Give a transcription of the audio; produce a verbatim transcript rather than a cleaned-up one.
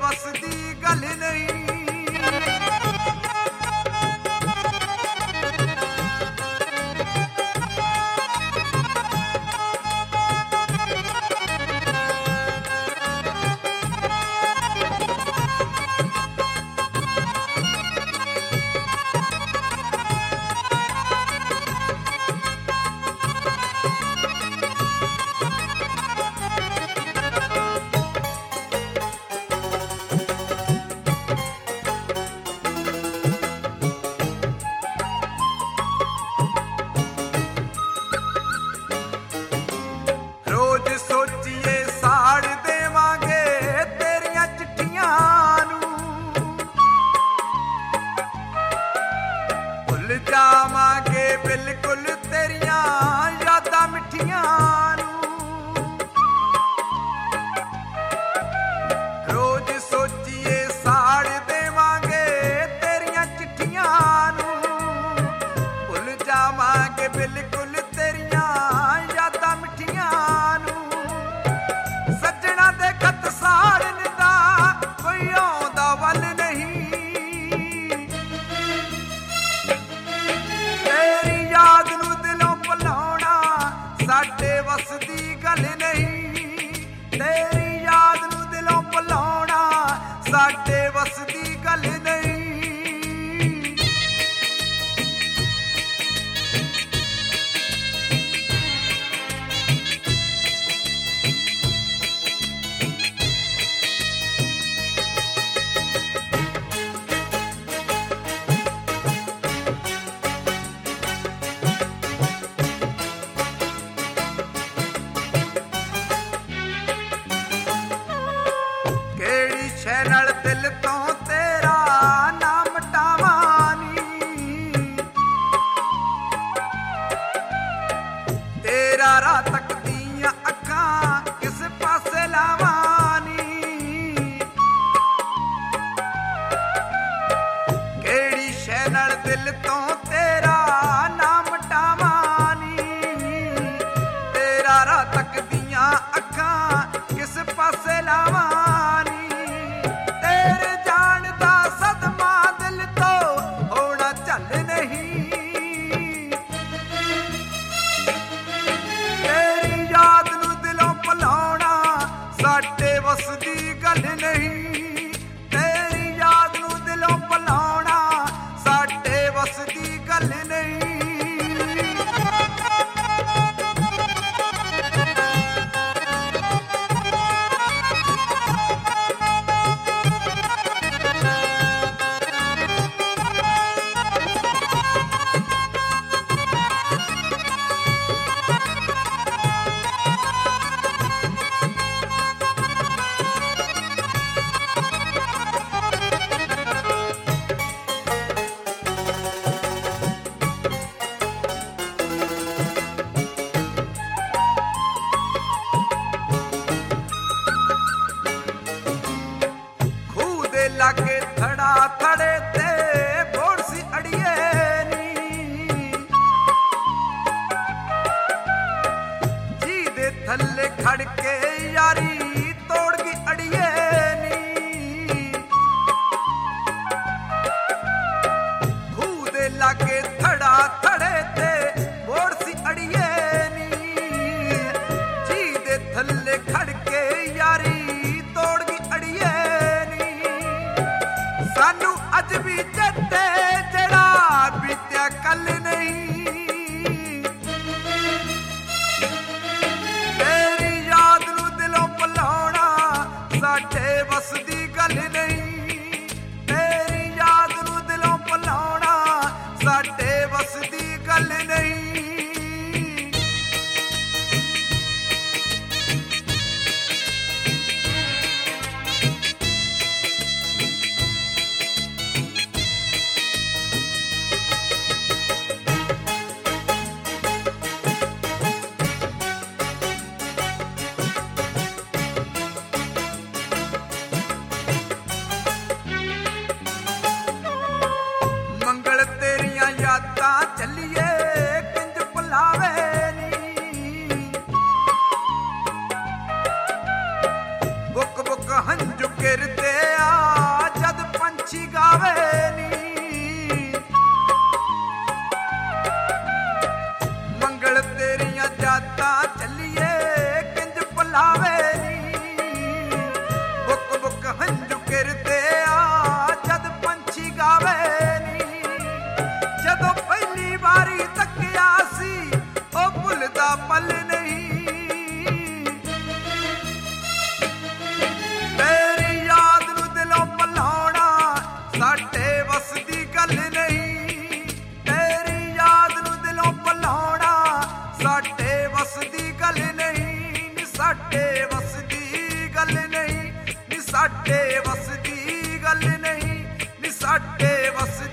ਵਸ ਦੀ ਗੱਲ ਨਹੀਂ। ਜਾਵਾਂਗੇ ਬਿਲਕੁਲ ਤੇਰੀਆਂ ਯਾਦਾਂ ਮਿੱਠੀਆਂ ਨੂੰ। ਰੋਜ਼ ਸੋਚੀਏ ਸਾੜ ਦੇਵਾਂਗੇ ਤੇਰੀਆਂ ਚਿੱਠੀਆਂ ਨੂੰ। ਭੁੱਲ ਜਾਵਾਂਗੇ ਬਿਲਕੁਲ ਤੇਰੀਆਂ ਯਾਦਾਂ ਮਿੱਠੀਆਂ ਨੂੰ। ਸੱਜਣਾ ਦੇ ਖਤ ਸਾੜਨ ਦਾ ਕੋਈ ਆਉਂਦਾ ਵੱਲ ਨਹੀਂ। ਸਾਡੇ ਵਸ ਦੀ ਗੱਲ ਨਹੀਂ। ਤੇਰੀ ਯਾਦ ਨੂੰ ਦਿਲੋਂ ਭੁਲਾਉਣਾ ਸਾਡੇ ਵਸ ਦੀ ਗੱਲ ਨਹੀਂ। ਸ਼ੈ ਨਾਲ ਦਿਲ ਤੋਂ ਤੇਰਾ ਨਾ ਮਿਟਾਵਾਂ ਨੀ। ਤੇਰਾ ਰਾਹ ਤੱਕਦੀਆਂ ਅੱਖਾਂ ਕਿਸ ਪਾਸੇ ਲਾਵਾਂ ਨੀ। ਕਿਹੜੀ ਸ਼ੈ ਨਾਲ ਦਿਲ ਤੋਂ ਤੇਰਾ ਨਾ ਮਿਟਾਵਾਂ ਨੀ। ਤੇਰਾ ਰਾਹ ਤੱਕਦੀਆਂ ਅੱਖਾਂ ਕਿਸ ਪਾਸੇ ਲਾਵਾਂ ਨੀ। ਸਾਡੇ ਵਸ ਦੀ ਗੱਲ ਨਹੀਂ। ਤੇਰੀ ਯਾਦ ਨੂੰ ਦਿਲੋਂ ਭੁਲਾਉਣਾ ਸਾਡੇ ਵਸ ਦੀ ਗੱਲ ਨਹੀਂ। ਲਾਗੇ ਥੜਾ ਥੜੇ ਤੇ ਬੋੜ ਸੀ ਅੜੀਏ ਨੀ। ਜੀ ਦੇ ਥੱਲੇ ਖੜ ਕੇ ਯਾਰੀ ਤੋੜ ਗਈ ਅੜੀਏ ਨੀ। ਖੂਹ ਦੇ ਲਾਗੇ ਥੜਾ ਥੜੇ ਤੇ ਬੋੜ ਸੀ ਅੜੀਏ ਨੀ। ਜੀ ਦੇ ਥੱਲੇ ਖੜ ਕੇ ਯਾਰੀ ਤੋੜ ਗਈ ਅੜੀਏ। ਸਾਨੂੰ ਅੱਜ ਵੀ ਚੇਤੇ ਜਿਹੜਾ ਬੀਤਿਆ ਕੱਲ ਨਹੀਂ। ਤੇਰੀ ਯਾਦ ਨੂੰ ਦਿਲੋਂ ਭੁਲਾਉਣਾ ਸਾਡੇ ਵਸ ਦੀ ਗੱਲ ਨਹੀਂ। ਤੇਰੀ ਯਾਦ ਨੂੰ ਦਿਲੋਂ ਭੁਲਾਉਣਾ ਸਾਡੇ ਵਸ ਦੀ ਗੱਲ ਨਹੀਂ। ਵਸ ਦੀ ਗੱਲ ਨਹੀਂ ਨੀ ਸਾਡੇ ਵਸ ਦੀ ਗੱਲ ਨਹੀਂ ਨੀ ਸਾਡੇ ਵਸ